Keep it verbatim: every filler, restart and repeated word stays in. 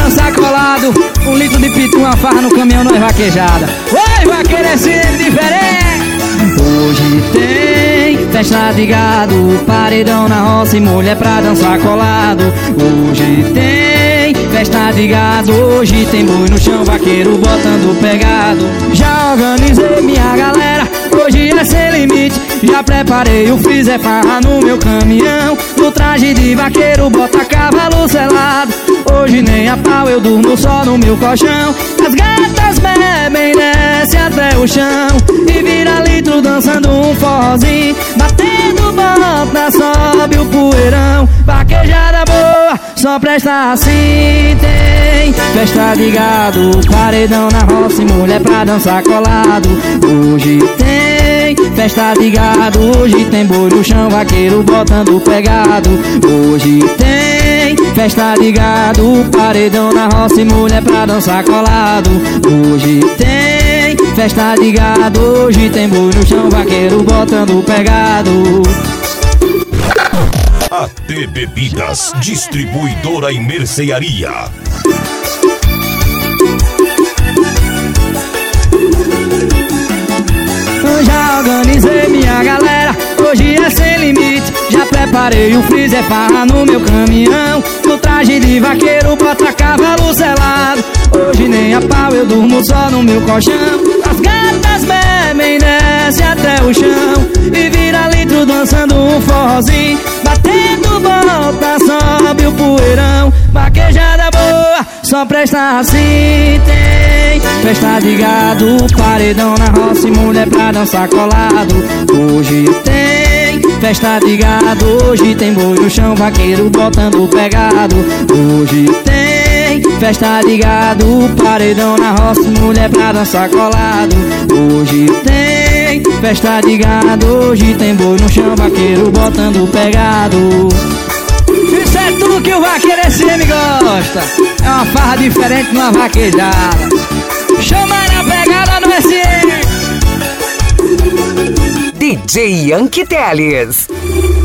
dançar colado. Um litro de pitu, uma farra no caminhão, não é vaquejada. Oi, vaqueiro, é sempre diferente. Hoje tem festa de gado, paredão na roça e mulher pra dançar colado. Hoje tem festa de gado, hoje tem boi no chão, vaqueiro botando pegado. Já organizei minha galera, hoje é sem limite. Já preparei o freezer, farra no meu caminhão. No traje de vaqueiro, bota cavalo selado. Hoje nem a pau, eu durmo só no meu colchão. As gatas bebem, desce até o chão e vira litro dançando um forrozinho. Batendo bota, sobe o poeirão. Vaquejada boa, só presta assim. Tem festa de gado, paredão na roça e mulher pra dançar colado. Hoje tem festa de gado, hoje tem boi no chão, vaqueiro botando pegado. Hoje tem festa de gado, paredão na roça e mulher pra dançar colado. Hoje tem festa de gado, hoje tem boi no chão, vaqueiro botando pegado. A T Bebidas, distribuidora e mercearia. Já organizei minha galera, hoje é sem limite. Já preparei o freezer, farra no meu caminhão. No traje de vaqueiro, bota cavalo selado. Hoje nem a pau, eu durmo só no meu colchão. As gatas bebem, desce até o chão e vira litro dançando um forrozinho. Batendo bota, sobe o poeirão. Vaquejada boa, só presta assim. Tem festa de gado, paredão na roça e mulher pra dançar colado. Hoje tem festa de gado, hoje tem boi no chão, vaqueiro botando pegado. Hoje tem festa de gado, paredão na roça e mulher pra dançar colado. Hoje tem festa de gado, hoje tem boi no chão, vaqueiro botando pegado. Isso é tudo que o vaqueiro S M gosta. É uma farra diferente numa vaquejada. Chama na pegada no S M. D J Yankee Teles.